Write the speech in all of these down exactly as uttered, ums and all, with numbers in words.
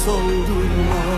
soldurma.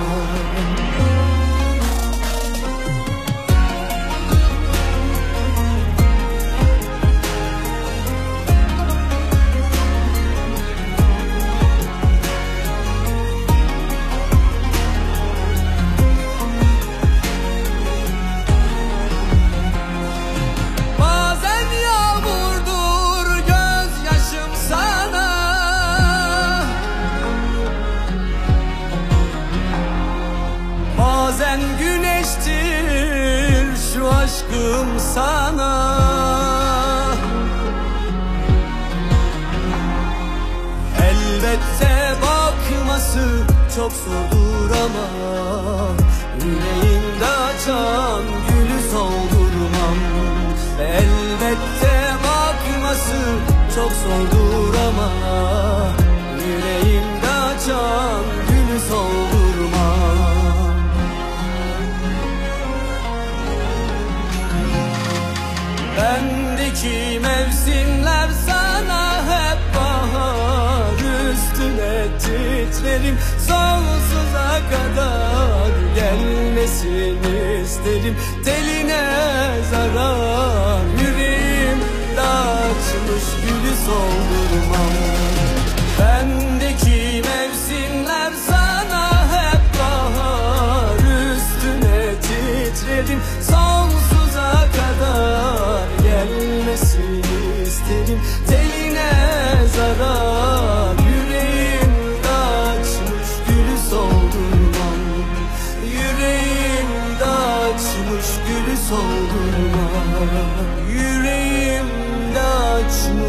Bazen güneştir şu aşkım sana. Elbette bakması çok zordur ama yüreğimde açan gülü soldurmam. Elbette bakması çok zordur ama yüreğimde açan gülü soldurmam. Bendeki mevsimler sana hep bahar, üstüne titrerim sonsuza kadar. Gelmesini isterim teline zarar, yüreğimde açmış gülü soldurmam. Bendeki mevsimler sana hep bahar, üstüne titrerim sonsuza kadar. Gelmesini isterim teline zarar, yüreğimde açmış gülü soldurmam. Yüreğimde açmış gülü soldurmam. Yüreğimde açmış